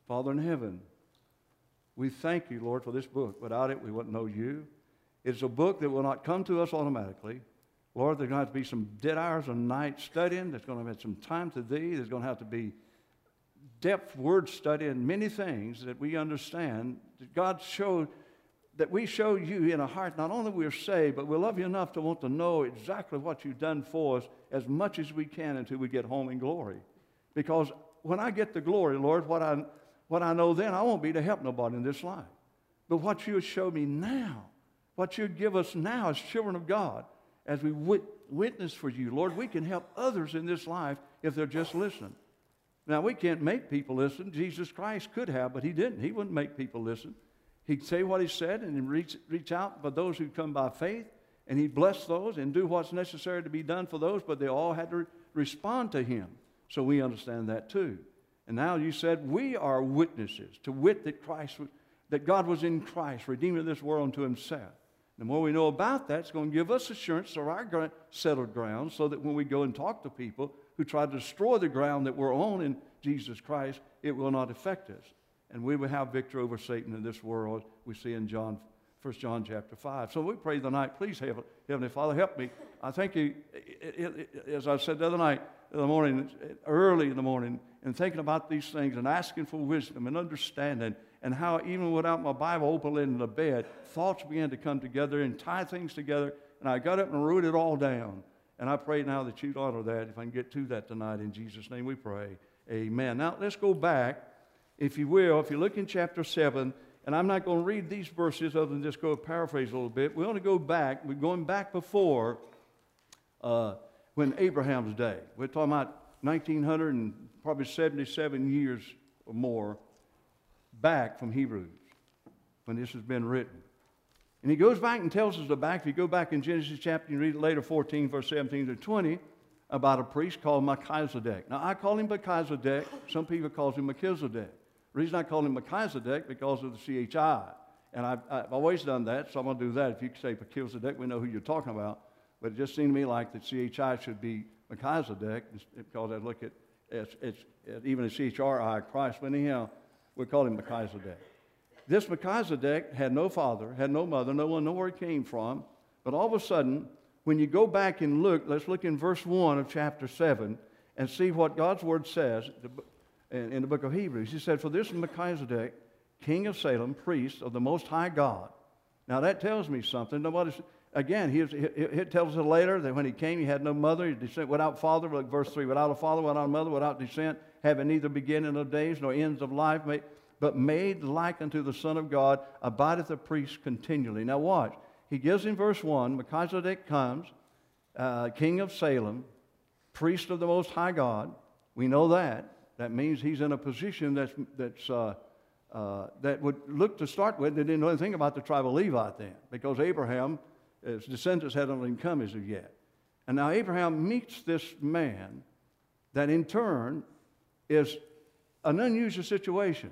Father in heaven, we thank you, Lord, for this book. Without it, we wouldn't know you. It's a book that will not come to us automatically. Lord, there's going to have to be some dead hours of night studying. There's going to have some time to thee. There's going to have to be depth word study and many things that we understand. That God showed, that we show you in a heart, not only we're saved, but we love you enough to want to know exactly what you've done for us as much as we can until we get home in glory. Because when I get the glory, Lord, what I know then, I won't be to help nobody in this life. But what you show me now, what you give us now as children of God, as we witness for you, Lord, we can help others in this life if they're just listening. Now, we can't make people listen. Jesus Christ could have, but he didn't. He wouldn't make people listen. He'd say what he said and reach out for those who come by faith, and he'd bless those and do what's necessary to be done for those, but they all had to respond to him. So we understand that too. And now you said we are witnesses to wit that God was in Christ, redeeming this world unto himself. The more we know about that, it's going to give us assurance of our settled ground, so that when we go and talk to people who try to destroy the ground that we're on in Jesus Christ, it will not affect us. And we will have victory over Satan in this world, we see in 1 John chapter 5. So we pray tonight, please, Heavenly Father, help me. I thank you, as I said the other night, in the morning, early in the morning, and thinking about these things and asking for wisdom and understanding, and how even without my Bible open in the bed, thoughts began to come together and tie things together, and I got up and wrote it all down. And I pray now that you'd honor that, if I can get to that tonight. In Jesus' name we pray. Amen. Now, let's go back, if you will. If you look in chapter 7, and I'm not going to read these verses other than just go paraphrase a little bit. We want to go back. We're going back before when Abraham's day. We're talking about 1900 and probably 77 years or more back from Hebrews, when this has been written. And he goes back and tells us back, if you go back in Genesis chapter, you read it later, 14, verse 17 to 20, about a priest called Melchizedek. Now, I call him Melchizedek. Some people call him Melchizedek. The reason I call him Melchizedek, because of the CHI. And I've always done that, so I'm going to do that. If you say Melchizedek, we know who you're talking about. But it just seemed to me like the CHI should be Melchizedek, because I look at it's even a CHRI, Christ. But anyhow, we call him Melchizedek. This Melchizedek had no father, had no mother, no one knew where he came from. But all of a sudden, when you go back and look, let's look in verse 1 of chapter 7 and see what God's Word says in the book of Hebrews. He said, "For this Melchizedek, king of Salem, priest of the Most High God." Now that tells me something. Again, it tells us later that when he came, he had no mother, he descended without father, like verse 3, without a father, without a mother, without descent, having neither beginning of days nor ends of life, but made like unto the Son of God, abideth a priest continually. Now watch. He gives in verse 1, Melchizedek comes, king of Salem, priest of the Most High God. We know that. That means he's in a position that would look to start with. They didn't know anything about the tribe of Levi then, because Abraham, his descendants hadn't even come as of yet. And now Abraham meets this man that in turn is an unusual situation.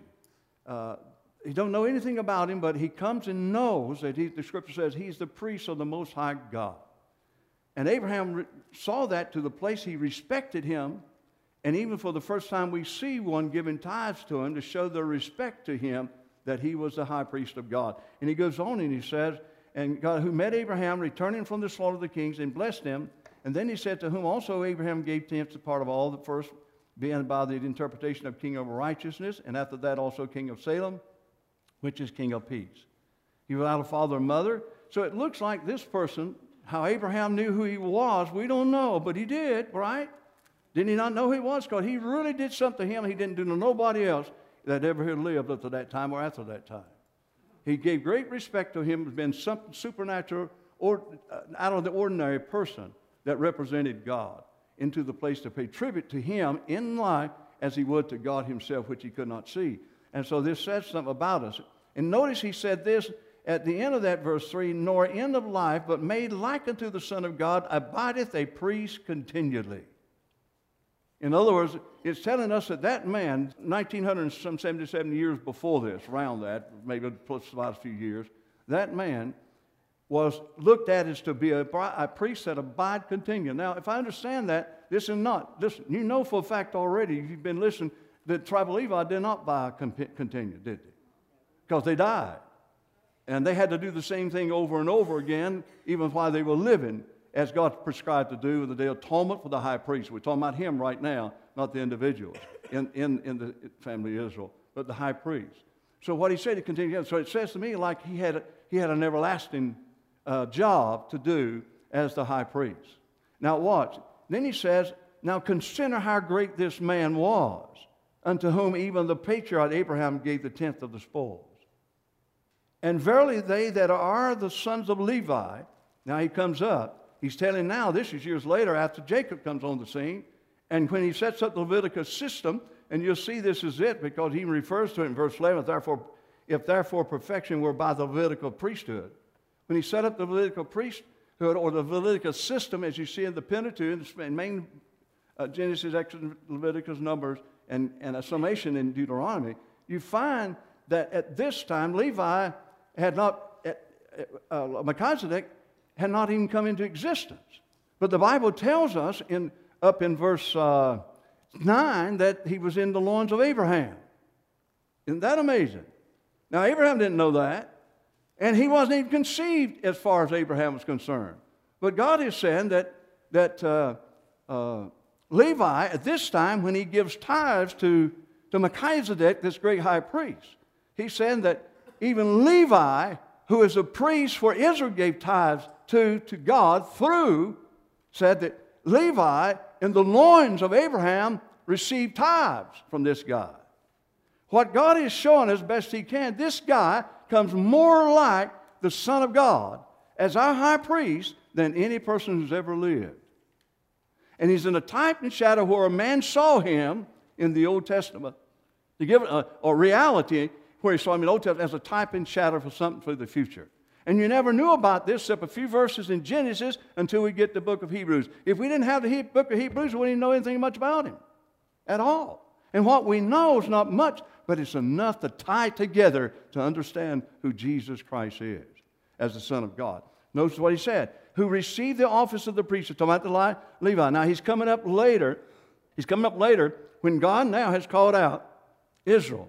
He don't know anything about him, but he comes and knows that the Scripture says he's the priest of the Most High God. And Abraham saw that to the place he respected him, and even for the first time we see one giving tithes to him to show their respect to him, that he was the high priest of God. And he goes on and he says, "And God who met Abraham returning from the slaughter of the kings and blessed him, and then he said, to whom also Abraham gave tenth the part of all, the first being by the interpretation of king of righteousness, and after that also king of Salem, which is king of peace." He was without a father and mother. So it looks like this person, how Abraham knew who he was, we don't know, but he did, right? Didn't he not know who he was? Because he really did something to him he didn't do to nobody else that ever had lived up to that time or after that time. He gave great respect to him as being something supernatural or out of the ordinary person that represented God, into the place to pay tribute to him in life as he would to God himself, which he could not see. And so this says something about us. And notice he said this at the end of that verse 3, "Nor end of life, but made like unto the Son of God, abideth a priest continually." In other words, it's telling us that that man, 1977 years before this, around that, maybe plus about a few years, that man was looked at as to be a priest that abide continually. Now, if I understand that, this is not, listen, you know for a fact already, if you've been listening, the tribe of Levi did not continue, did they? Because they died. And they had to do the same thing over and over again, even while they were living, as God prescribed to do in the Day of Atonement for the high priest. We're talking about him right now, not the individuals in the family of Israel, but the high priest. So what he said, he continued. So it says to me like he had an everlasting job to do as the high priest. Now watch. Then he says, now consider how great this man was, unto whom even the patriarch Abraham gave the tenth of the spoils. And verily they that are the sons of Levi, now he comes up, he's telling now, this is years later after Jacob comes on the scene, and when he sets up the Levitical system, and you'll see this is it, because he refers to it in verse 11, if therefore perfection were by the Levitical priesthood. When he set up the Levitical priesthood, or the Levitical system, as you see in the Pentateuch, in main Genesis, Exodus, Leviticus, Numbers, and a summation in Deuteronomy, you find that at this time Levi had not, Melchizedek had not even come into existence. But the Bible tells us up in verse 9 that he was in the loins of Abraham. Isn't that amazing? Now Abraham didn't know that, and he wasn't even conceived as far as Abraham was concerned. But God is saying that Levi, at this time, when he gives tithes to Melchizedek, this great high priest, he's saying that even Levi, who is a priest where Israel gave tithes to God through, said that Levi, in the loins of Abraham, received tithes from this guy. What God is showing as best he can, this guy comes more like the Son of God as our high priest than any person who's ever lived. And he's in a type and shadow where a man saw him in the Old Testament, to give a reality where he saw him in the Old Testament as a type and shadow for something for the future. And you never knew about this except a few verses in Genesis until we get the book of Hebrews. If we didn't have the book of Hebrews, we wouldn't even know anything much about him at all. And what we know is not much, but it's enough to tie together to understand who Jesus Christ is as the Son of God. Notice what he said, who received the office of the priesthood, talking about the Levi. Now he's coming up later. He's coming up later when God now has called out Israel.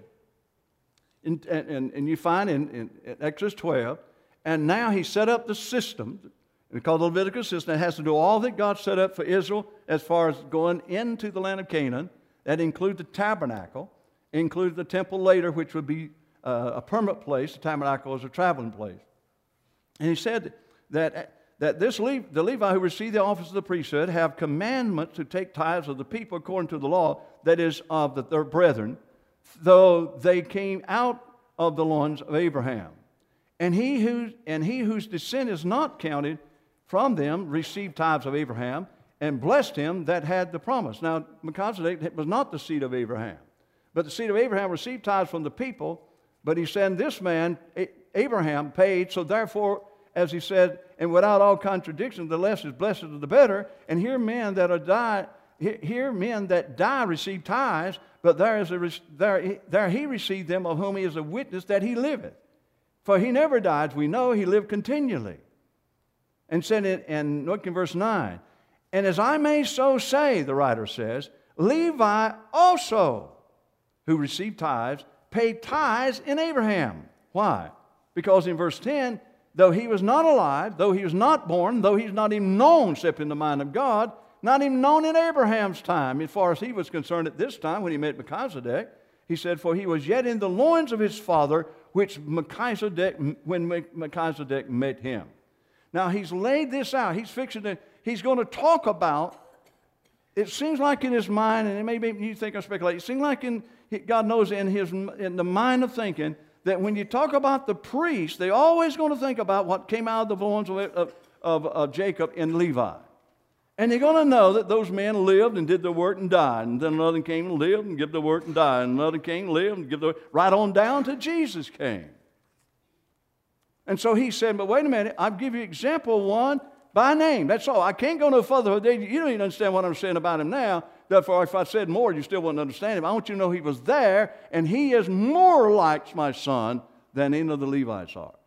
And you find in Exodus 12, and now he set up the system, we call it the Levitical system, that has to do all that God set up for Israel as far as going into the land of Canaan. That includes the tabernacle, includes the temple later, which would be a permanent place. The tabernacle is a traveling place. And he said that the Levi who received the office of the priesthood have commandments to take tithes of the people according to the law, that is, of their brethren, though they came out of the loins of Abraham. And he whose descent is not counted from them received tithes of Abraham and blessed him that had the promise. Now, Melchizedek was not the seed of Abraham, but the seed of Abraham received tithes from the people. But he said, this man, Abraham, paid, so therefore, as he said, and without all contradiction, the less is blessed of the better. And here men that die receive tithes, but there he received them of whom he is a witness that he liveth. For he never died, we know he lived continually. And said it, and look in verse 9, and as I may so say, the writer says, Levi also, who received tithes, paid tithes in Abraham. Why? Because in verse 10, though he was not alive, though he was not born, though he's not even known except in the mind of God, not even known in Abraham's time, as far as he was concerned at this time when he met Melchizedek, he said, for he was yet in the loins of his father, when Melchizedek met him. Now he's laid this out. He's going to talk about, it seems like in his mind, and maybe you think I'm speculating, it seems like God knows in the mind of thinking that when you talk about the priest, they're always going to think about what came out of the loins of Jacob and Levi. And they're going to know that those men lived and did their work and died. And then another came and lived and did their work and died. And another came and lived and did their work, right on down to Jesus came. And so he said, but wait a minute, I'll give you example one by name. That's all. I can't go no further. You don't even understand what I'm saying about him now. Therefore, if I said more, you still wouldn't understand him. I want you to know he was there, and he is more like my son than any of the Levites are.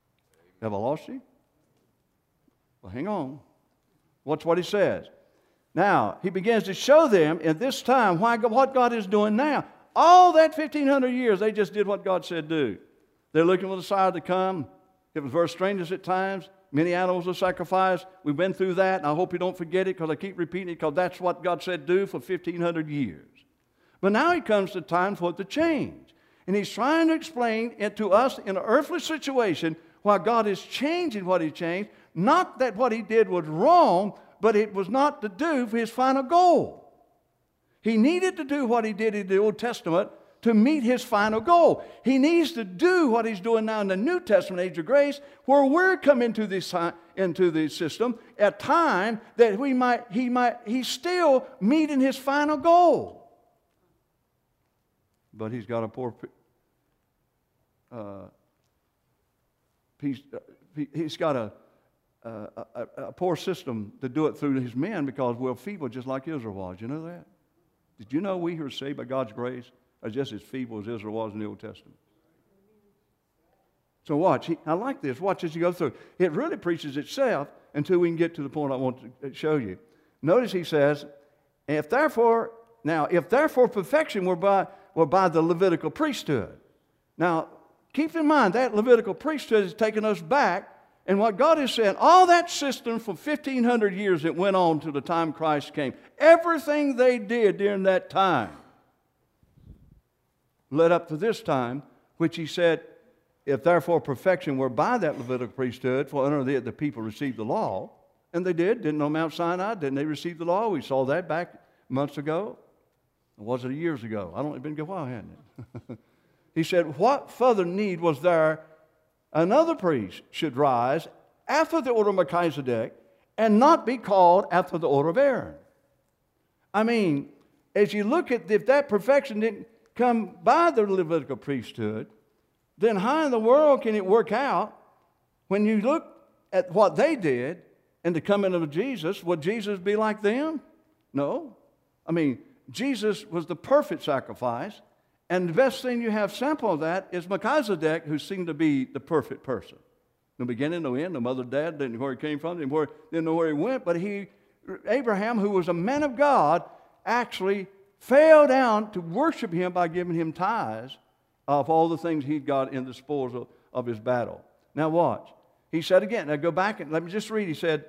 Have I lost you? Well, hang on. Watch what he says. Now, he begins to show them in this time what God is doing now. All that 1,500 years, they just did what God said do. They're looking for the Messiah to come. It was very strenuous at times. Many animals were sacrificed. We've been through that, and I hope you don't forget it because I keep repeating it because that's what God said do for 1,500 years. But now he comes to time for it to change. And he's trying to explain it to us in an earthly situation why God is changing what he changed. Not that what he did was wrong, but it was not to do for his final goal. He needed to do what he did in the Old Testament to meet his final goal. He needs to do what he's doing now in the New Testament age of grace, where we're coming into the system at time that he's still meeting his final goal. But he's got a poor he's got a poor system to do it through his men because we're feeble just like Israel was. You know that? Did you know we who are saved by God's grace are just as feeble as Israel was in the Old Testament? So watch. I like this. Watch as you go through. It really preaches itself until we can get to the point I want to show you. Notice he says, if therefore perfection were by the Levitical priesthood. Now, keep in mind that Levitical priesthood has taken us back. And what God is saying, all that system for 1,500 years that went on to the time Christ came, everything they did during that time led up to this time, which he said, if therefore perfection were by that Levitical priesthood, for under it the people received the law, and they did, didn't know Mount Sinai, didn't they receive the law? We saw that back months ago. Or was it years ago? I don't know, it's been a while, hasn't it? He said, what further need was there another priest should rise after the order of Melchizedek and not be called after the order of Aaron? I mean, as you look at if that perfection didn't come by the Levitical priesthood, then how in the world can it work out when you look at what they did and the coming of Jesus? Would Jesus be like them? No. I mean, Jesus was the perfect sacrifice. And the best thing you have sample of that is Melchizedek, who seemed to be the perfect person. No beginning, no end, no mother, dad, didn't know where he came from, didn't know where he went. But Abraham, who was a man of God, actually fell down to worship him by giving him tithes of all the things he'd got in the spoils of his battle. Now watch. He said again, now go back and let me just read. He said,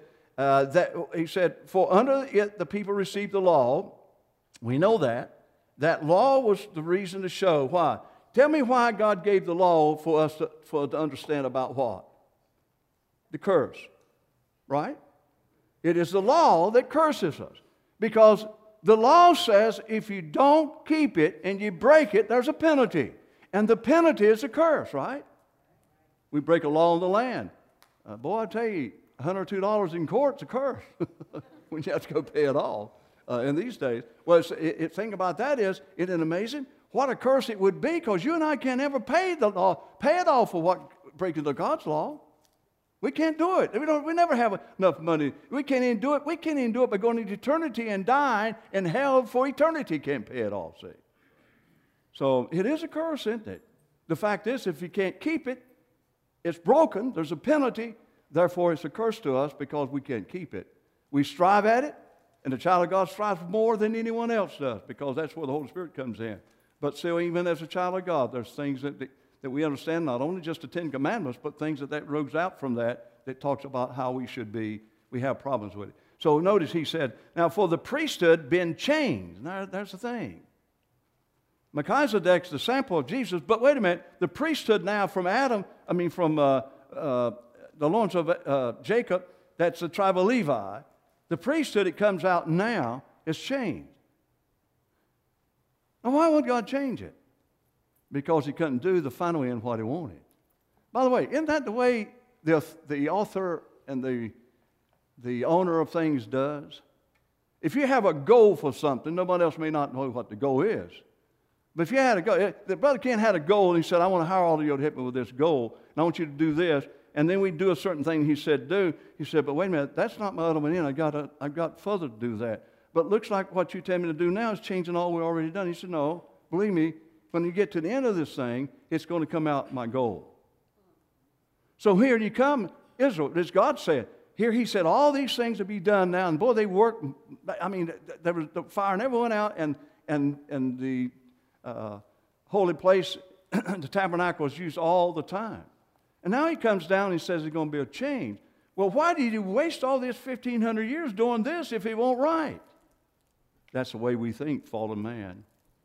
for under it the people received the law. We know that. That law was the reason to show why. Tell me why God gave the law for us to understand about what? The curse, right? It is the law that curses us. Because the law says if you don't keep it and you break it, there's a penalty. And the penalty is a curse, right? We break a law on the land. Boy, I tell you, $100 or $2 in court's a curse when you have to go pay it off. In these days. Well, the thing about that is, isn't it amazing? What a curse it would be, because you and I can't ever pay the law, pay it off for what breaking the God's law. We can't do it. We never have enough money. We can't even do it. We can't even do it by going into eternity and dying in hell for eternity. Can't pay it off, see. So it is a curse, isn't it? The fact is, if you can't keep it, it's broken. There's a penalty. Therefore, it's a curse to us because we can't keep it. We strive at it. And the child of God strives more than anyone else does because that's where the Holy Spirit comes in. But still, even as a child of God, there's things that we understand, not only just the Ten Commandments, but things that rose out from that talks about how we should be. We have problems with it. So notice he said, now for the priesthood been changed. Now there's the thing. Melchizedek's the sample of Jesus, but wait a minute. The priesthood now from the loins of Jacob, that's the tribe of Levi. The priesthood that comes out now is changed. Now, why would God change it? Because he couldn't do the final end what he wanted. By the way, isn't that the way the author and the owner of things does? If you have a goal for something, nobody else may not know what the goal is. But if you had a goal, the brother Ken had a goal, and he said, I want to hire all of you to help me with this goal, and I want you to do this. And then we do a certain thing he said do. He said, but wait a minute, that's not my ultimate end. I've got further to do that. But it looks like what you tell me to do now is changing all we've already done. He said, no, believe me, when you get to the end of this thing, it's going to come out my goal. So here you come, Israel, as God said, here he said all these things to be done now, and boy, they worked. I mean, there was the fire never went out, and the holy place, the tabernacle, was used all the time. And now he comes down and he says there's going to be a change. Well, why did he waste all this 1,500 years doing this if it won't right? That's the way we think, fallen man.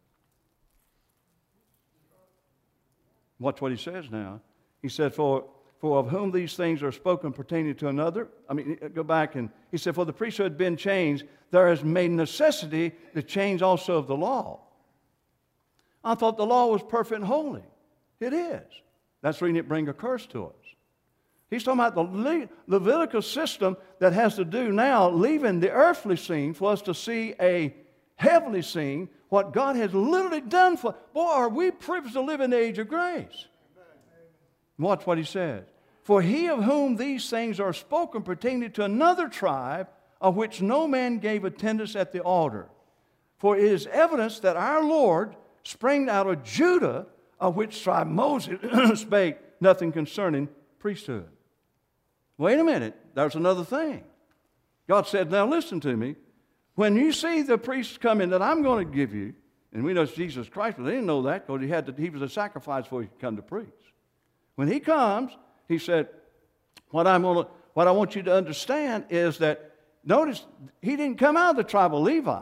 Watch what he says now. He said, for of whom these things are spoken pertaining to another. Go back and he said, for the priesthood been changed, there is made necessity the change also of the law. I thought the law was perfect and holy. It is. That's the reason it brings a curse to us. He's talking about the Levitical system that has to do now, leaving the earthly scene for us to see a heavenly scene, what God has literally done for. Boy, are we privileged to live in the age of grace. Watch what he says. For he of whom these things are spoken pertaining to another tribe, of which no man gave attendance at the altar. For it is evidence that our Lord sprang out of Judah, of which tribe Moses spake nothing concerning priesthood. Wait a minute, there's another thing. God said, now listen to me. When you see the priests coming that I'm going to give you, and we know it's Jesus Christ, but they didn't know that because he was a sacrifice before he could come to preach. When he comes, he said, what I want you to understand is that, notice, he didn't come out of the tribe of Levi.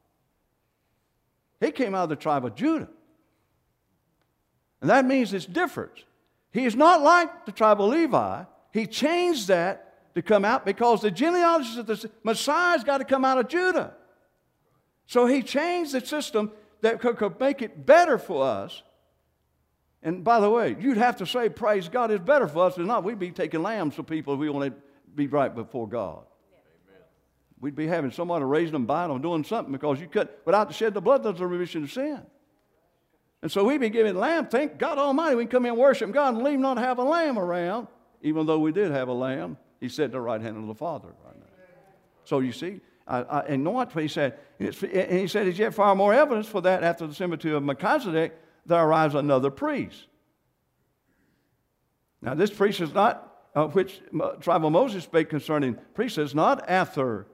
He came out of the tribe of Judah. And that means it's different. He is not like the tribe of Levi. He changed that to come out because the genealogies of the Messiah's got to come out of Judah. So he changed the system that could make it better for us. And by the way, you'd have to say, praise God, it's better for us. If not, we'd be taking lambs for people if we want to be right before God. Amen. We'd be having somebody raising them, buying them, doing something because you couldn't, without the shed of the blood, there's a remission of sin. And so we'd be giving lamb. Thank God Almighty, we can come in and worship God and leave not have a lamb around. Even though we did have a lamb, he sat at the right hand of the Father right now. So you see, and know what he said? And he said, is yet far more evidence for that after the similitude of Melchizedek, there arrives another priest. Now this priest is not, which tribe of Moses spake concerning priests, is not after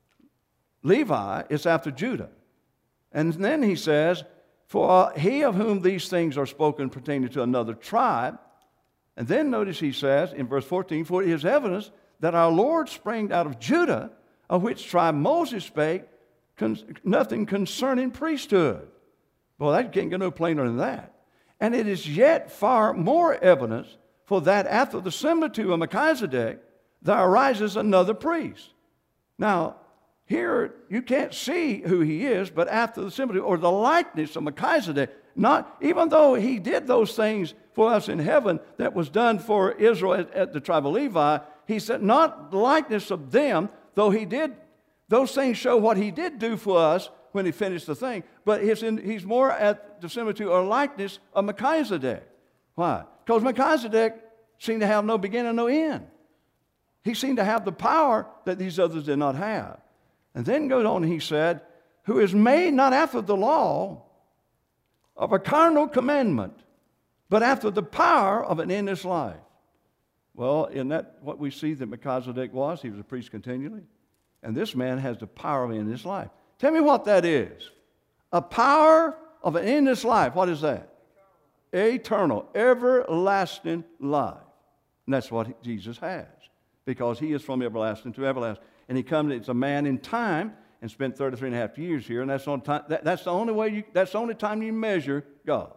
Levi, it's after Judah. And then he says, for he of whom these things are spoken pertaining to another tribe. And then notice he says in verse 14, for it is evidence that our Lord sprang out of Judah, of which tribe Moses spake nothing concerning priesthood. Boy, that can't get no plainer than that. And it is yet far more evidence for that after the similitude of Melchizedek, there arises another priest. Now, here you can't see who he is, but after the similitude or the likeness of Melchizedek, not even though he did those things for us in heaven that was done for Israel at the tribe of Levi, he said not the likeness of them, though he did, those things show what he did do for us when he finished the thing, but he's more at the similitude or likeness of Melchizedek. Why? Because Melchizedek seemed to have no beginning, no end. He seemed to have the power that these others did not have. And then goes on, he said, who is made not after the law of a carnal commandment, but after the power of an endless life. Well, isn't that what we see that Melchizedek was? He was a priest continually. And this man has the power of an endless life. Tell me what that is. A power of an endless life. What is that? Eternal, everlasting life. And that's what Jesus has. Because he is from everlasting to everlasting. And he comes, it's a man in time, and spent 33 and a half years here. And that's the only way that's the only time you measure God.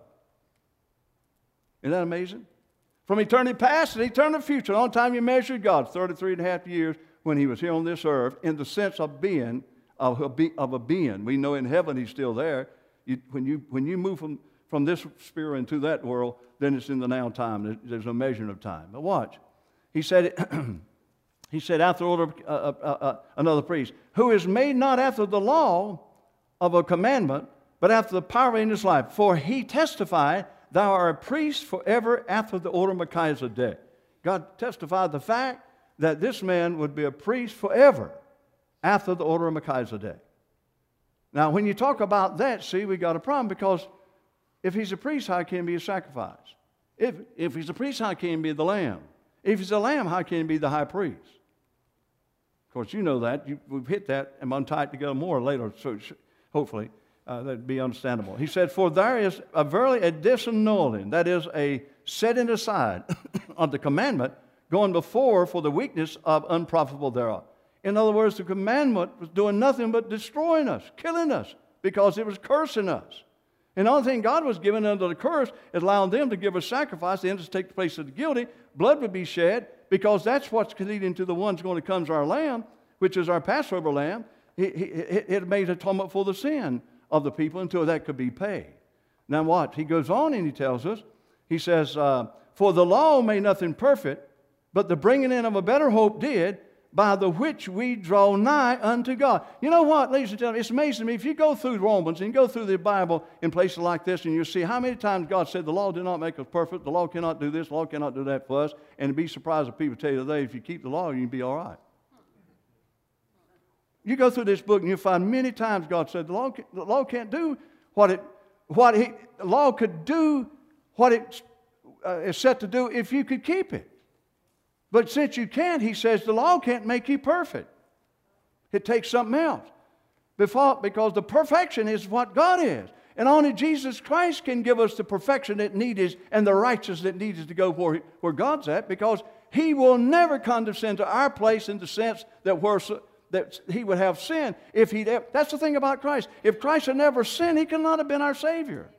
Isn't that amazing? From eternity past and eternity future, the only time you measure God, 33 and a half years when he was here on this earth, in the sense of being, of a being. We know in heaven he's still there. When you move from this sphere into that world, then it's in the now time. There's a measurement of time. But watch. He said, he said, after order another priest, who is made not after the law of a commandment, but after the power in his life. For he testified, thou art a priest forever after the order of Melchizedek. God testified the fact that this man would be a priest forever after the order of Melchizedek. Now, when you talk about that, see, we got a problem, because if he's a priest, how can he be a sacrifice? If he's a priest, how can he be the lamb? If he's a lamb, how can he be the high priest? Of course, you know that. We've hit that and untie it together more later, so hopefully that'd be understandable. He said, for there is verily a disannulling, that is a setting aside of the commandment going before for the weakness of unprofitable thereof. In other words, the commandment was doing nothing but destroying us, killing us, because it was cursing us. And the only thing God was giving under the curse is allowing them to give a sacrifice, the end to take the place of the guilty. Blood would be shed, because that's what's leading to the one's going to come as our lamb, which is our Passover lamb. It made atonement for the sin of the people until that could be paid. Now watch, he goes on and he tells us, he says, for the law made nothing perfect, but the bringing in of a better hope did, by the which we draw nigh unto God. You know what, ladies and gentlemen, it's amazing to me. If you go through Romans and you go through the Bible in places like this, and you see how many times God said the law did not make us perfect, the law cannot do this, the law cannot do that for us, and be surprised if people tell you today, if you keep the law, you'll be all right. You go through this book and you'll find many times God said the law can't do the law could do what it is set to do if you could keep it. But since you can't, he says, the law can't make you perfect. It takes something else. Because the perfection is what God is. And only Jesus Christ can give us the perfection that needed and the righteousness that needed to go where God's at, because he will never condescend to our place in the sense that he would have sin if he'd ever. That's the thing about Christ. If Christ had never sinned, he could not have been our Savior.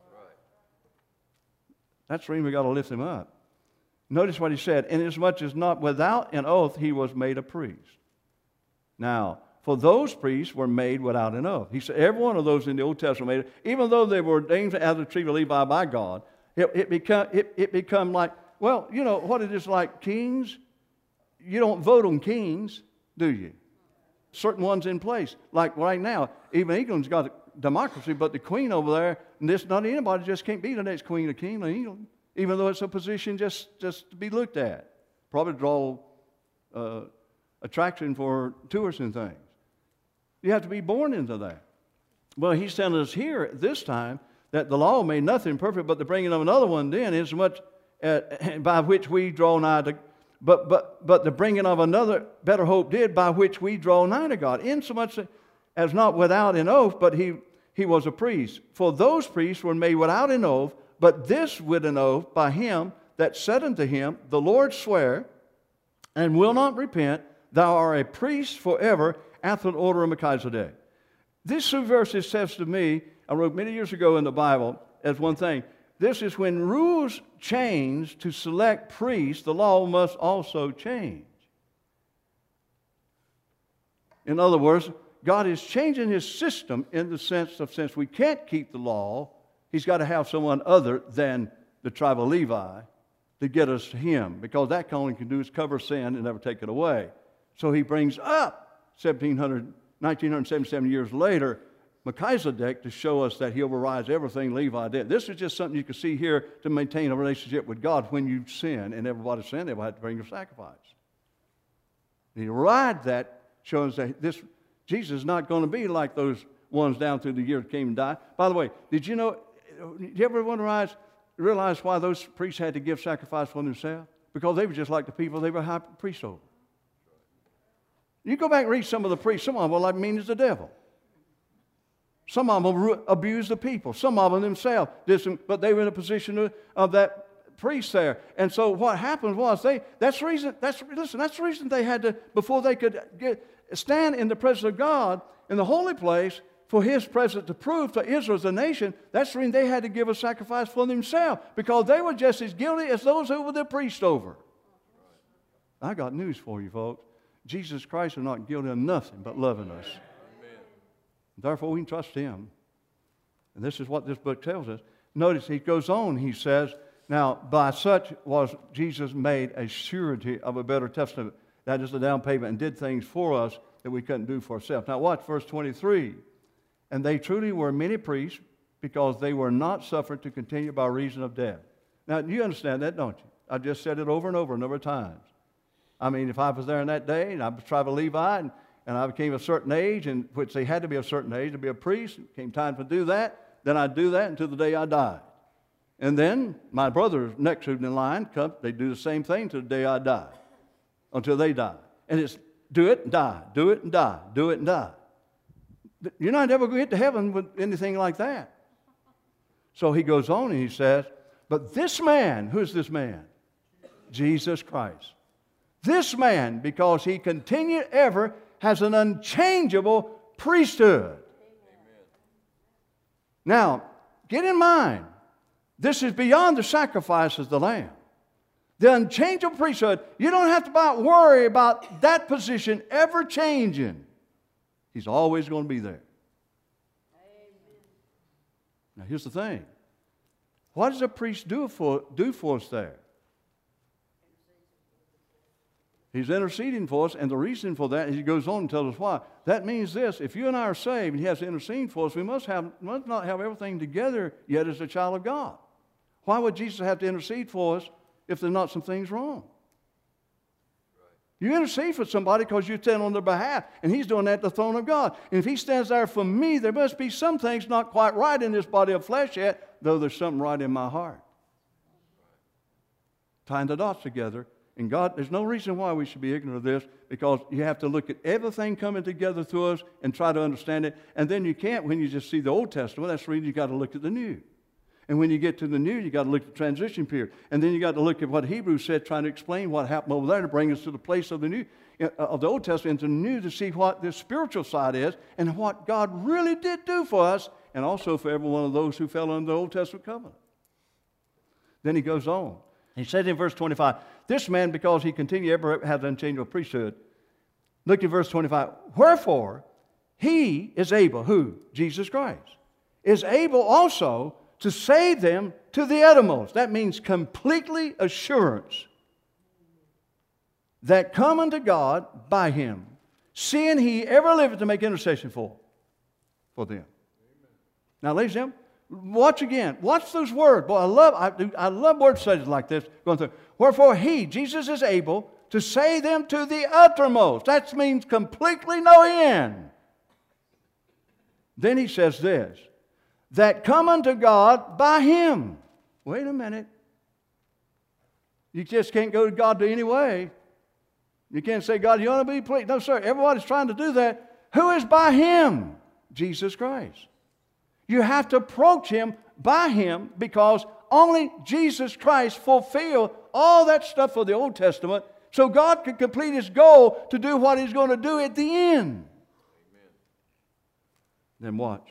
That's the reason we've got to lift him up. Notice what he said, inasmuch as not without an oath he was made a priest. Now, for those priests were made without an oath. He said every one of those in the Old Testament made it, even though they were ordained as the tribe of Levi by God, it become like, well, you know what it is like kings? You don't vote on kings, do you? Certain ones in place. Like right now, even England's got a democracy, but the queen over there, not anybody just can't be the next queen of King of England. Even though it's a position just to be looked at. Probably draw attraction for tourists and things. You have to be born into that. Well, he's telling us here this time that the law made nothing perfect, but the bringing of another one then is much by which we draw nigh to, but the bringing of another better hope did, by which we draw nigh to God, insomuch as not without an oath, but he was a priest. For those priests were made without an oath, but this with an oath by him that said unto him, the Lord swear, and will not repent, thou art a priest forever after the order of Melchizedek. This two verses says to me, I wrote many years ago in the Bible as one thing, this is when rules change to select priests, the law must also change. In other words, God is changing his system in the sense of, since we can't keep the law, he's got to have someone other than the tribe of Levi to get us to him, because that only can do is cover sin and never take it away. So he brings up 1977 years later Melchizedek to show us that he overrides everything Levi did. This is just something you can see here to maintain a relationship with God when you sin, and everybody sinned, they will have to bring a sacrifice. And he overrides that, showing us that Jesus is not going to be like those ones down through the years that came and died. By the way, did you you ever realize why those priests had to give sacrifice for themselves? Because they were just like the people they were high priests over. You go back and read some of the priests, some of them were like mean as the devil. Some of them abused the people. Some of them themselves did some, but they were in a position of that priest there. And so what happened was that's the reason they had to, before they could stand in the presence of God in the holy place, for his presence to prove to Israel as a nation, that's the reason they had to give a sacrifice for themselves, because they were just as guilty as those who were the priest over. I got news for you, folks. Jesus Christ is not guilty of nothing but loving us. Amen. Therefore, we can trust him. And this is what this book tells us. Notice he goes on, he says, now, by such was Jesus made a surety of a better testament. That is the down payment, and did things for us that we couldn't do for ourselves. Now watch verse 23. And they truly were many priests, because they were not suffered to continue by reason of death. Now, you understand that, don't you? I just said it over and over a number of times. I mean, if I was there in that day, and I was tribe of Levi, and I became a certain age, in which they had to be a certain age to be a priest, it came time to do that, then I'd do that until the day I died. And then my brothers next in line come, they do the same thing till the day I die, until they die. And do it and die, do it and die, do it and die. You're not ever going to get to heaven with anything like that. So he goes on and he says, but this man, who's this man? Jesus Christ. This man, because he continued ever, has an unchangeable priesthood. Amen. Now, get in mind, this is beyond the sacrifice of the Lamb. The unchangeable priesthood, you don't have to worry about that position ever changing. He's always going to be there. Amen. Now, here's the thing. What does a priest do for us there? He's interceding for us, and the reason for that, he goes on and tells us why. That means this: if you and I are saved, and he has to intercede for us, we must not have everything together yet as a child of God. Why would Jesus have to intercede for us if there's not some things wrong? You intercede for somebody because you stand on their behalf, and he's doing that at the throne of God. And if he stands there for me, there must be some things not quite right in this body of flesh yet, though there's something right in my heart. Tying the dots together. And God, there's no reason why we should be ignorant of this, because you have to look at everything coming together through us and try to understand it. And then you can't when you just see the Old Testament. That's the reason you got to look at the New. And when you get to the New, you got to look at the transition period. And then you got to look at what Hebrews said, trying to explain what happened over there to bring us to the place of the New, of the Old Testament into the New, to see what the spiritual side is and what God really did do for us, and also for every one of those who fell under the Old Testament covenant. Then he goes on. He said in verse 25, this man, because he continued ever has unchangeable priesthood. Look at verse 25. Wherefore, he is able, who? Jesus Christ, is able also to save them to the uttermost. That means completely assurance that come unto God by him, seeing he ever liveth to make intercession for them. Amen. Now, ladies and gentlemen, watch again. Watch those words. Boy, I love word studies like this. Going through. Wherefore he, Jesus, is able to save them to the uttermost. That means completely no end. Then he says this, that come unto God by him. Wait a minute. You just can't go to God to any way. You can't say, God, you want to be pleased. No, sir. Everybody's trying to do that. Who is by him? Jesus Christ. You have to approach him by him, because only Jesus Christ fulfilled all that stuff for the Old Testament, so God could complete his goal to do what he's going to do at the end. Amen. Then watch.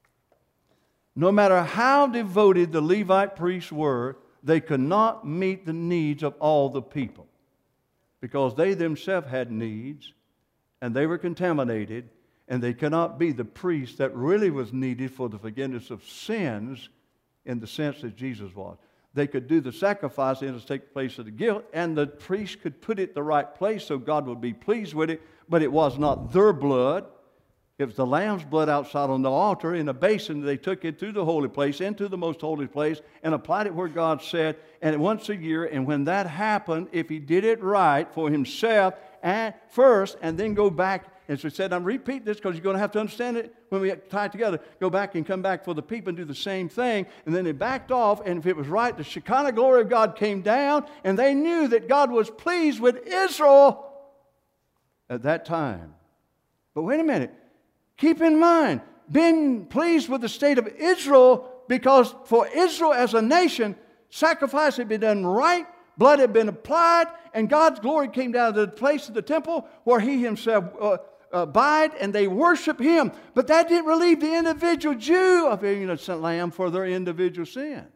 No matter how devoted the Levite priests were, they could not meet the needs of all the people, because they themselves had needs, and they were contaminated, and they cannot be the priest that really was needed for the forgiveness of sins in the sense that Jesus was. They could do the sacrifice and take place of the guilt, and the priest could put it the right place so God would be pleased with it, but it was not their blood. It was the lamb's blood outside on the altar in a basin. They took it to the holy place, into the most holy place, and applied it where God said, and once a year. And when that happened, if he did it right for himself at first, and then go back, and so he said, I'm repeating this because you're going to have to understand it when we tie it together. Go back and come back for the people and do the same thing. And then they backed off, and if it was right, the Shekinah glory of God came down, and they knew that God was pleased with Israel at that time. But wait a minute. Keep in mind, being pleased with the state of Israel, because for Israel as a nation, sacrifice had been done right, blood had been applied, and God's glory came down to the place of the temple where he himself abide, and they worship him. But that didn't relieve the individual Jew of being a lamb for their individual sin.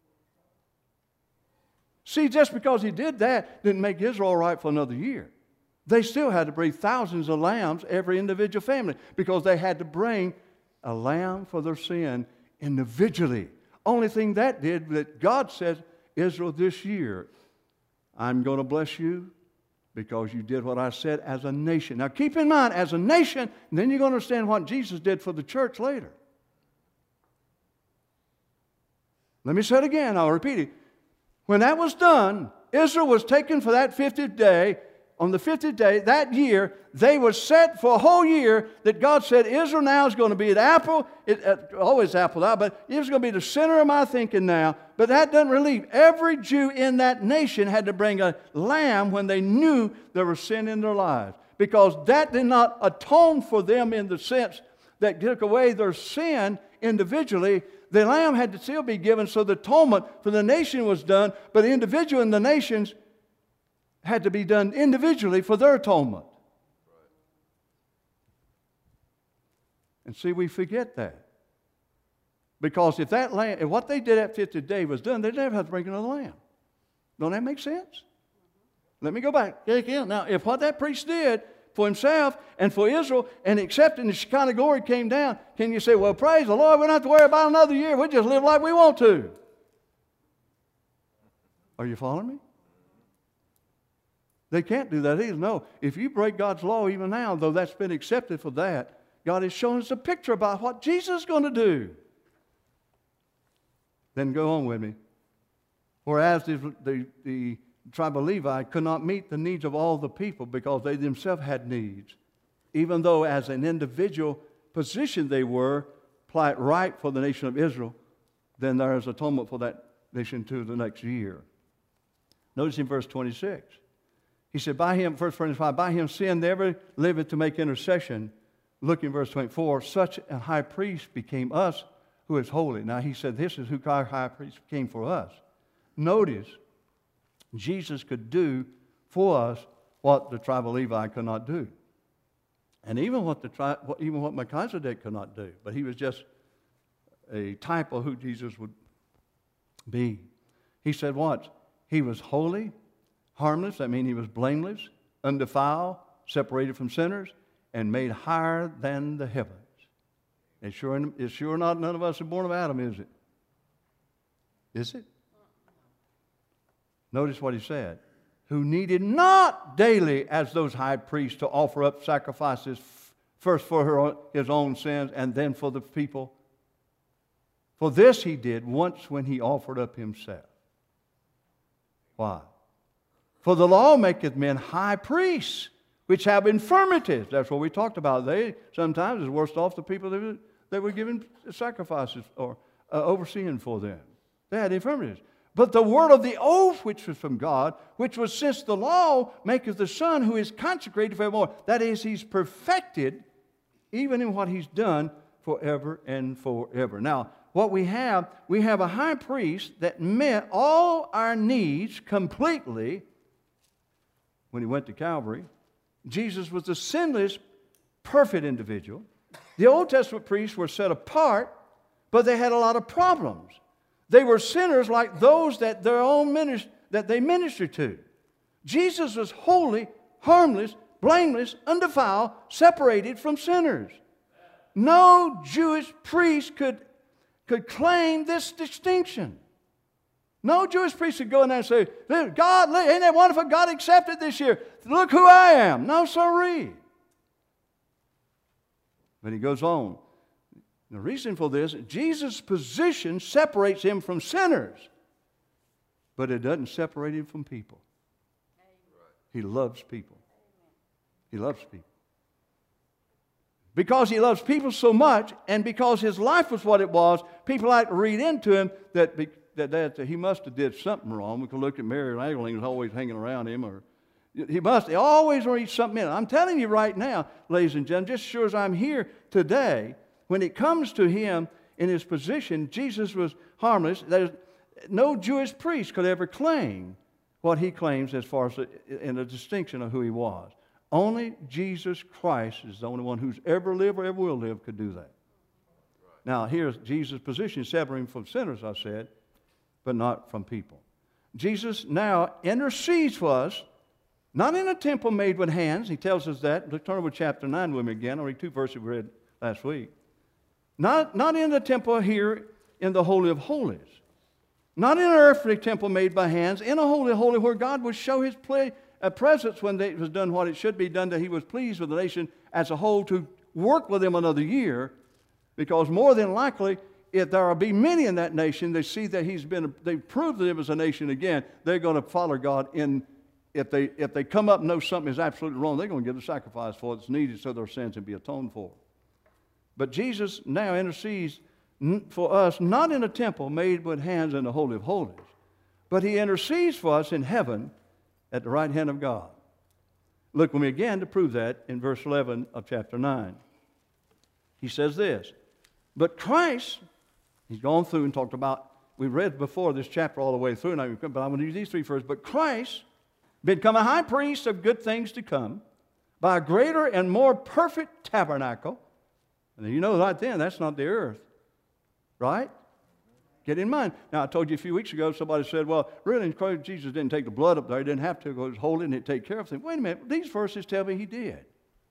See, just because he did that didn't make Israel right for another year. They still had to bring thousands of lambs, every individual family, because they had to bring a lamb for their sin individually. Only thing that did, that God said, Israel, this year, I'm going to bless you because you did what I said as a nation. Now keep in mind, as a nation, and then you're going to understand what Jesus did for the church later. Let me say it again, I'll repeat it. When that was done, Israel was taken for that 50th day. On the 50th day, that year, they were set for a whole year that God said, Israel now is going to be an apple, always apple out, but it was going to be the center of my thinking now. But that doesn't relieve. Every Jew in that nation had to bring a lamb when they knew there was sin in their lives. because that did not atone for them in the sense that took away their sin individually. The lamb had to still be given, so the atonement for the nation was done, but the individual and the nations had to be done individually for their atonement. And see, we forget that. Because if that lamb, if what they did at 50th day was done, they'd never have to bring another lamb. Don't that make sense? Let me go back. Now, if what that priest did for himself and for Israel and accepting the Shekinah glory came down, can you say, well, praise the Lord, we don't have to worry about another year. We just live like we want to. Are you following me? They can't do that either. No, if you break God's law even now, though that's been accepted for that, God has shown us a picture about what Jesus is going to do. Then go on with me. Whereas the tribe of Levi could not meet the needs of all the people because they themselves had needs, even though as an individual position they were plight right for the nation of Israel, then there is atonement for that nation to the next year. Notice in verse 26. He said, by him, verse 25, by him sin never liveth to make intercession. Look in verse 24, such a high priest became us who is holy. Now he said, this is who our high priest became for us. Notice, Jesus could do for us what the tribe of Levi could not do. And even what Melchizedek could not do. But he was just a type of who Jesus would be. He said what? He was holy, harmless, that means he was blameless, undefiled, separated from sinners, and made higher than the heavens. It's sure not none of us are born of Adam, is it? Is it? Notice what he said. Who needed not daily as those high priests to offer up sacrifices first for his own sins and then for the people. For this he did once when he offered up himself. Why? For the law maketh men high priests, which have infirmities. That's what we talked about. They sometimes is worse off the people that were giving sacrifices or overseeing for them. They had infirmities. But the word of the oath which was from God, which was since the law, maketh the Son who is consecrated forevermore. That is, he's perfected even in what he's done forever and forever. Now, what we have a high priest that met all our needs completely when he went to Calvary. Jesus was the sinless, perfect individual. The Old Testament priests were set apart, but they had a lot of problems. They were sinners like those that they ministered to. Jesus was holy, harmless, blameless, undefiled, separated from sinners. No Jewish priest could claim this distinction. No Jewish priest could go in there and say, God, ain't that wonderful? God accepted this year. Look who I am. No, sirree. But he goes on. The reason for this, Jesus' position separates him from sinners, but it doesn't separate him from people. He loves people. He loves people. Because he loves people so much, and because his life was what it was, people like to read into him that he must have did something wrong. We can look at Mary Magdalene who's always hanging around him, or he always read something in it. I'm telling you right now, ladies and gentlemen, just as sure as I'm here today, when it comes to him in his position, Jesus was harmless. No Jewish priest could ever claim what he claims as far as in a distinction of who he was. Only Jesus Christ is the only one who's ever lived or ever will live could do that. Now, here's Jesus' position, separating from sinners, I said, but not from people. Jesus now intercedes for us, not in a temple made with hands. He tells us that. Let's turn over to chapter 9 with me again. I'll read 2 verses we read last week. Not in the temple here in the Holy of Holies. Not in an earthly temple made by hands. In a Holy of Holies where God would show his presence when it was done what it should be done, that he was pleased with the nation as a whole to work with them another year. Because more than likely, if there will be many in that nation, they see that they prove that it was a nation again, they're going to follow God in. If they come up and know something is absolutely wrong, they're going to give a sacrifice for it that's needed so their sins can be atoned for. But Jesus now intercedes for us, not in a temple made with hands in the Holy of Holies, but he intercedes for us in heaven at the right hand of God. Look with me again to prove that in verse 11 of chapter 9. He says this, but Christ, he's gone through and talked about, we read before this chapter all the way through, but I'm going to use these three first. But Christ, become a high priest of good things to come, by a greater and more perfect tabernacle. And you know right then, that's not the earth. Right? Get in mind. Now, I told you a few weeks ago, somebody said, well, really, Jesus didn't take the blood up there. He didn't have to. It was holy and he'd take care of things. Wait a minute. These verses tell me he did.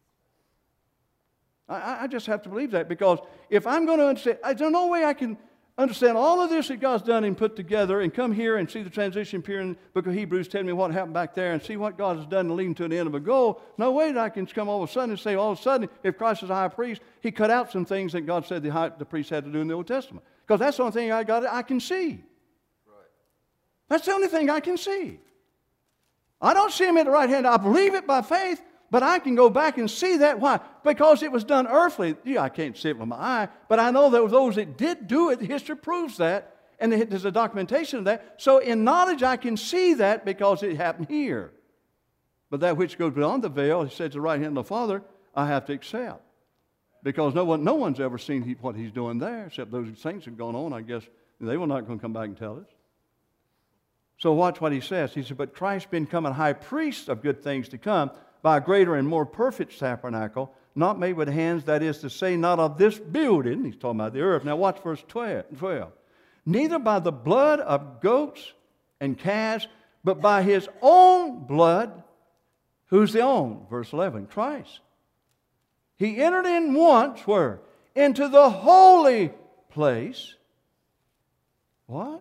I just have to believe that, because if I'm going to understand, there's no way I can understand all of this that God's done and put together and come here and see the transition period in the book of Hebrews, tell me what happened back there and see what God has done and leading to the end of a goal. No way that I can come all of a sudden and say, all of a sudden, if Christ is a high priest, he cut out some things that God said the priest had to do in the Old Testament. Because that's the only thing I can see. Right. That's the only thing I can see. I don't see him at the right hand. I believe it by faith, but I can go back and see that. Why? Because it was done earthly. Yeah, I can't see it with my eye, but I know there were those that did do it. History proves that, and there's a documentation of that. So in knowledge, I can see that because it happened here. But that which goes beyond the veil, he said to the right hand of the Father, I have to accept. Because no one's ever seen what he's doing there, except those saints have gone on. I guess they were not going to come back and tell us. So watch what he says. He said, but Christ become a high priest of good things to come, by a greater and more perfect tabernacle, not made with hands, that is to say, not of this building. He's talking about the earth. Now watch verse 12. Neither by the blood of goats and calves, but by his own blood. Who's the own? Verse 11, Christ. He entered in once, where? Into the holy place. What?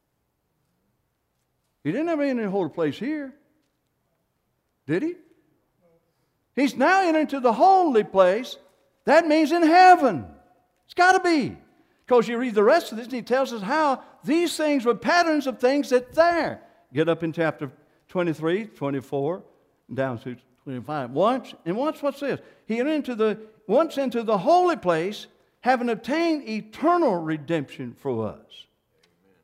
He didn't ever enter the holy place here. Did he? He's now entered into the holy place. That means in heaven. It's got to be. Because you read the rest of this and he tells us how these things were patterns of things that there. Get up in chapter 23, 24, down to 25. Watch what's this. He entered once into the holy place, having obtained eternal redemption for us. Amen.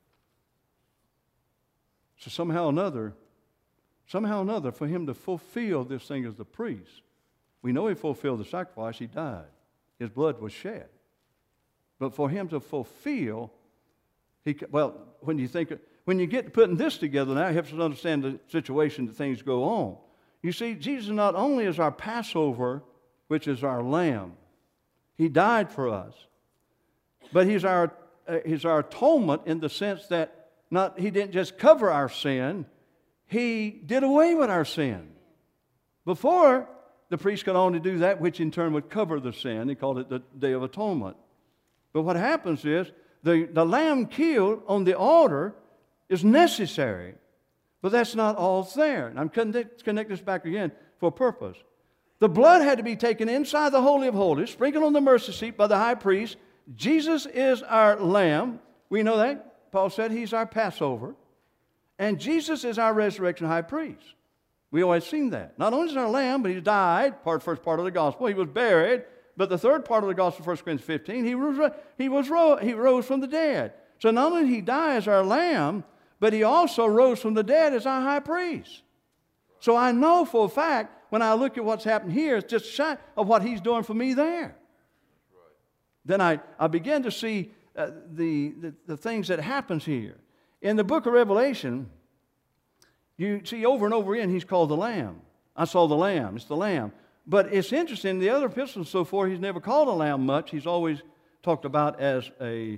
So somehow or another, for him to fulfill this thing as the priest, we know he fulfilled the sacrifice. He died. His blood was shed. But for him to fulfill, when you get putting this together now, it helps us understand the situation that things go on. You see, Jesus not only is our Passover, which is our lamb. He died for us. But he's our atonement in the sense that he didn't just cover our sin, he did away with our sin. Before, the priest could only do that which in turn would cover the sin. He called it the Day of Atonement. But what happens is, the lamb killed on the altar is necessary. But that's not all there. And I'm connect this back again for a purpose. The blood had to be taken inside the Holy of Holies, sprinkled on the mercy seat by the high priest. Jesus is our lamb. We know that. Paul said he's our Passover. And Jesus is our resurrection high priest. We always seen that. Not only is he our lamb, but he died, first part of the gospel. He was buried. But the third part of the gospel, 1 Corinthians 15, he rose from the dead. So not only did he die as our lamb, but he also rose from the dead as our high priest. So I know for a fact, when I look at what's happened here, it's just shy of what he's doing for me there. Then I begin to see the things that happens here. In the book of Revelation, you see over and over again, he's called the Lamb. I saw the Lamb. It's the Lamb. But it's interesting, the other epistles and so forth, he's never called a lamb much. He's always talked about as it's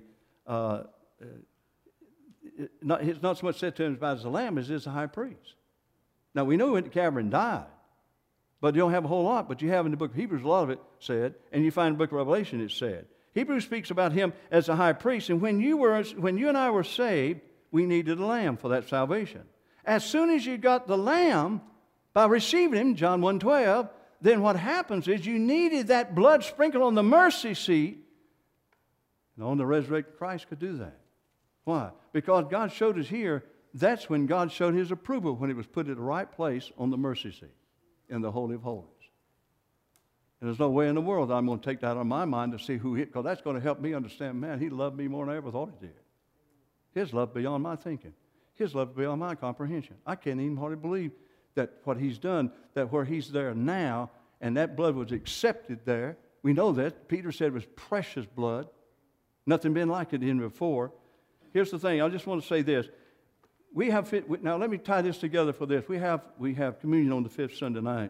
not so much said to him about as a lamb as is a high priest. Now, we know he went to Calvary and died. But you don't have a whole lot. But you have in the book of Hebrews a lot of it said. And you find in the book of Revelation it's said. Hebrews speaks about him as a high priest. And when you and I were saved, we needed a lamb for that salvation. As soon as you got the lamb, by receiving him, John 1:12, then what happens is you needed that blood sprinkled on the mercy seat. And only the resurrected Christ could do that. Why? Because God showed us here, that's when God showed his approval, when it was put at the right place on the mercy seat in the Holy of Holies. And there's no way in the world that I'm going to take that out of my mind to see who hit, because that's going to help me understand, man, he loved me more than I ever thought he did. His love beyond my thinking. His love beyond my comprehension. I can't even hardly believe that what he's done, that where he's there now, and that blood was accepted there. We know that. Peter said it was precious blood. Nothing been like it in before. Here's the thing. I just want to say this. Now let me tie this together for this. We have communion on the fifth Sunday night.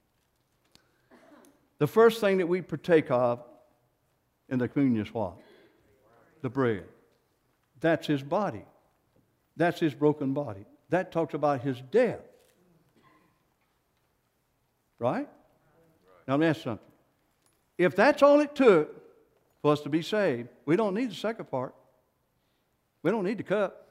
The first thing that we partake of in the communion is what? The bread. That's his body. That's his broken body. That talks about his death. Right? Now let me ask you something. If that's all it took for us to be saved, we don't need the second part. We don't need the cup.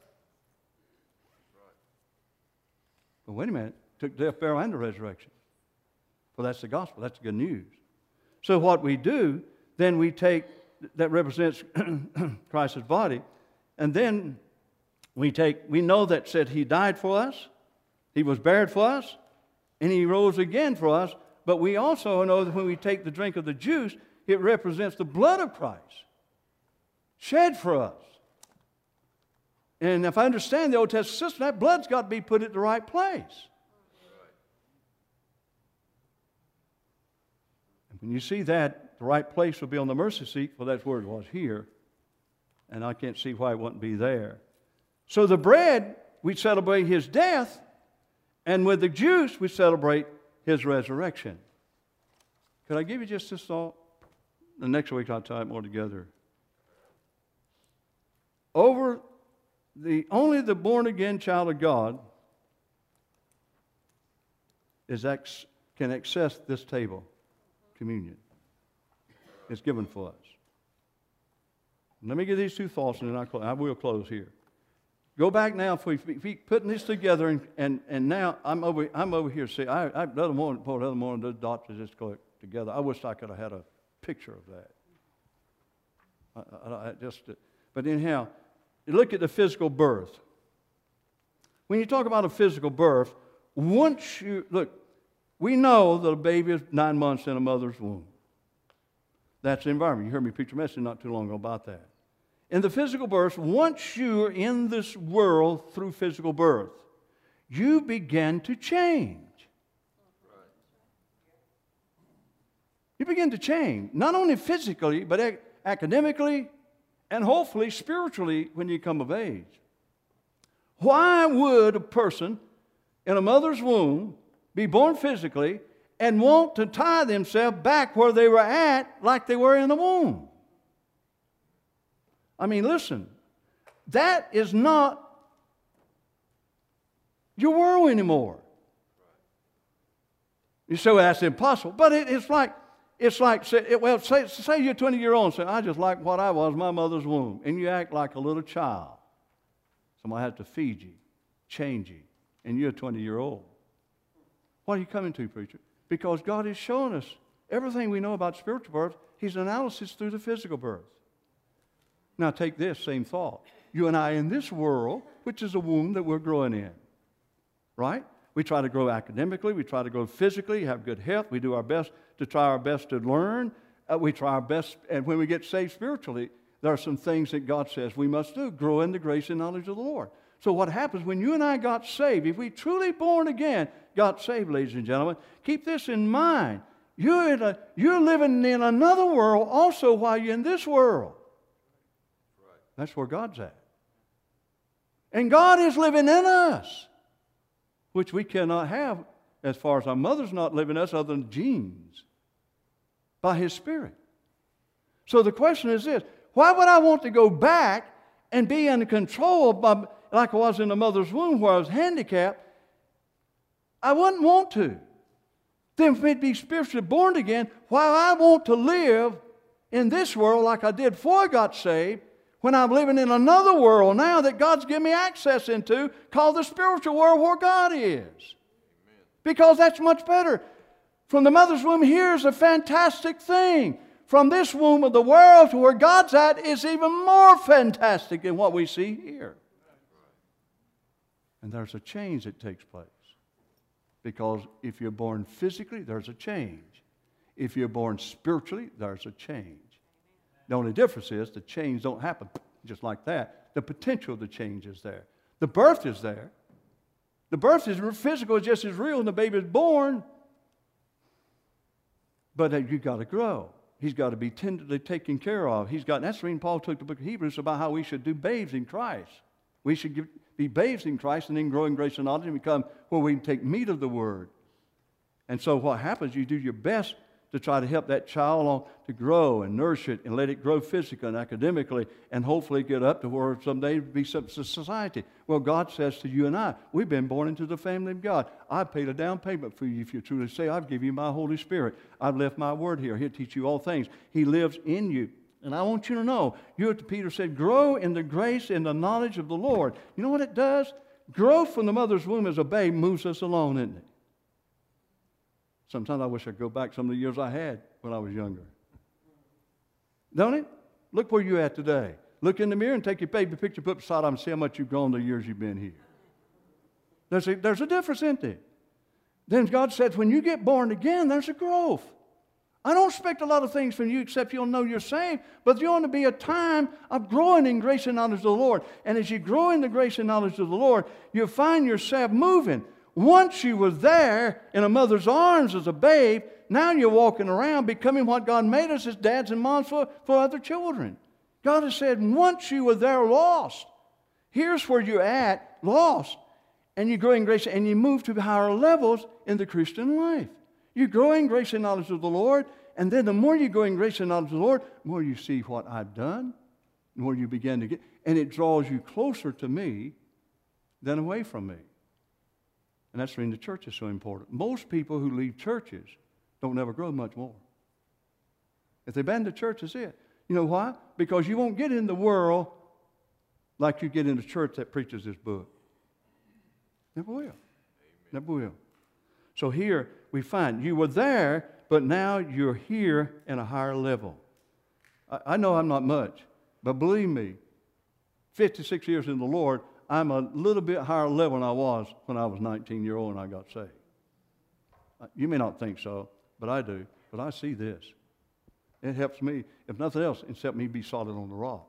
But wait a minute. It took death, burial, and the resurrection. Well, that's the gospel. That's the good news. So what we do, then we take, that represents Christ's body, and then we know that said he died for us, he was buried for us, and he rose again for us. But we also know that when we take the drink of the juice, it represents the blood of Christ shed for us. And if I understand the Old Testament system, that blood's got to be put at the right place. And when you see that, the right place will be on the mercy seat, for that's where it was here. And I can't see why it wouldn't be there. So the bread, we celebrate his death, and with the juice, we celebrate his resurrection. Could I give you just this thought? The next week I'll tie it more together. Only the born-again child of God can access this table, communion. It's given for us. Let me give these two thoughts, and then I will close here. Go back now, if we putting this together, and now I'm over here. See, another morning, those dots just go together. I wish I could have had a picture of that. But anyhow, you look at the physical birth. When you talk about a physical birth, we know that a baby is 9 months in a mother's womb. That's the environment. You heard me preach a message not too long ago about that. In the physical birth, once you're in this world through physical birth, you begin to change. You begin to change, not only physically, but academically, and hopefully spiritually when you come of age. Why would a person in a mother's womb be born physically and want to tie themselves back where they were at like they were in the womb? I mean, listen, that is not your world anymore. You say, well, that's impossible. But it's like, say you're 20-year-old and say, I just like what I was, my mother's womb. And you act like a little child. Somebody has to feed you, change you, and you're a 20-year-old. What are you coming to, preacher? Because God has shown us everything we know about spiritual birth. He's analysis through the physical birth. Now take this same thought. You and I in this world, which is a womb that we're growing in, right? We try to grow academically. We try to grow physically, have good health. We do our best to learn. We try our best, and when we get saved spiritually, there are some things that God says we must do. Grow in the grace and knowledge of the Lord. So what happens when you and I got saved, if we truly born again, got saved, ladies and gentlemen, keep this in mind. You're living in another world also while you're in this world. That's where God's at. And God is living in us, which we cannot have as far as our mother's not living in us other than genes, by His Spirit. So the question is this: why would I want to go back and be in control like I was in the mother's womb where I was handicapped? I wouldn't want to. Then for me to be spiritually born again, while I want to live in this world like I did before I got saved, when I'm living in another world now that God's given me access into, called the spiritual world where God is. Amen. Because that's much better. From the mother's womb here is a fantastic thing. From this womb of the world to where God's at is even more fantastic than what we see here. And there's a change that takes place. Because if you're born physically, there's a change. If you're born spiritually, there's a change. The only difference is the change don't happen just like that. The potential of the change is there. The birth is there. The birth is physical, it's just as real, and the baby is born. But you've got to grow. He's got to be tenderly taken care of. That's the reason Paul took the book of Hebrews about how we should do babes in Christ. We should be babes in Christ and then grow in grace and knowledge and become where we can take meat of the Word. And so what happens, you do your best to try to help that child along to grow and nourish it and let it grow physically and academically and hopefully get up to where someday it be some society. Well, God says to you and I, we've been born into the family of God. I've paid a down payment for you if you truly say, I've given you my Holy Spirit. I've left my Word here. He'll teach you all things. He lives in you. And I want you to know, Peter said, grow in the grace and the knowledge of the Lord. You know what it does? Growth from the mother's womb as a babe moves us along, isn't it? Sometimes I wish I could go back some of the years I had when I was younger. Don't it? Look where you're at today. Look in the mirror and take your baby picture, put beside them, and see how much you've grown the years you've been here. There's a difference, isn't there? Then God says, when you get born again, there's a growth. I don't expect a lot of things from you except you'll know you're saved, but there's going to be a time of growing in grace and knowledge of the Lord. And as you grow in the grace and knowledge of the Lord, you'll find yourself moving. Once you were there in a mother's arms as a babe, now you're walking around becoming what God made us as dads and moms for other children. God has said, once you were there lost, here's where you're at, lost, and you grow in grace and you move to higher levels in the Christian life. You grow in grace and knowledge of the Lord, and then the more you grow in grace and knowledge of the Lord, the more you see what I've done, the more you begin to get, and it draws you closer to me than away from me. And that's the reason the church is so important. Most people who leave churches don't ever grow much more. If they abandon the church, that's it. You know why? Because you won't get in the world like you get in the church that preaches this book. Never will. Amen. Never will. So here we find you were there, but now you're here in a higher level. I know I'm not much, but believe me, 56 years in the Lord, I'm a little bit higher level than I was when I was 19-year-old and I got saved. You may not think so, but I do. But I see this. It helps me, if nothing else, except me be solid on the rock.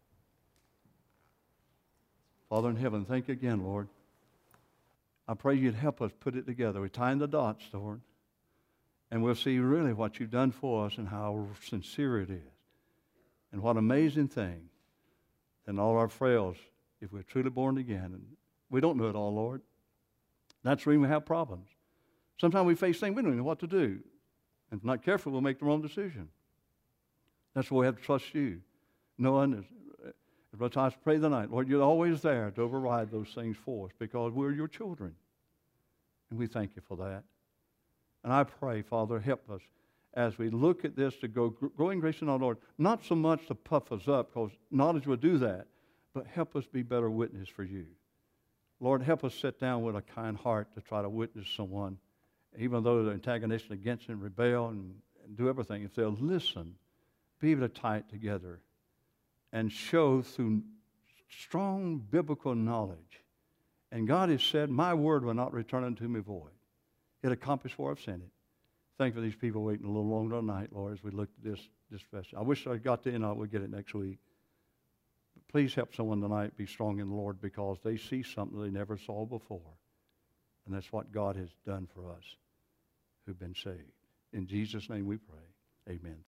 Father in heaven, thank you again, Lord. I pray you'd help us put it together. We're tying the dots, Lord. And we'll see really what you've done for us and how sincere it is. And what an amazing thing. And all our frails, if we're truly born again. And we don't know it all, Lord. That's the reason we have problems. Sometimes we face things we don't know what to do. And if we're not careful, we'll make the wrong decision. That's why we have to trust you. Knowing, as I pray tonight, Lord, you're always there to override those things for us because we're your children. And we thank you for that. And I pray, Father, help us as we look at this to grow in grace in our Lord. Not so much to puff us up, because knowledge will do that, but help us be better witness for you. Lord, help us sit down with a kind heart to try to witness someone, even though they're antagonistic against and rebel and do everything. If they'll listen, be able to tie it together and show through strong biblical knowledge. And God has said, my word will not return unto me void. It accomplished where I've sent it. Thank you for these people waiting a little longer tonight, Lord, as we look at this festival. I wish I got to end out. We'll get it next week. But please help someone tonight be strong in the Lord because they see something they never saw before. And that's what God has done for us who've been saved. In Jesus' name we pray. Amen.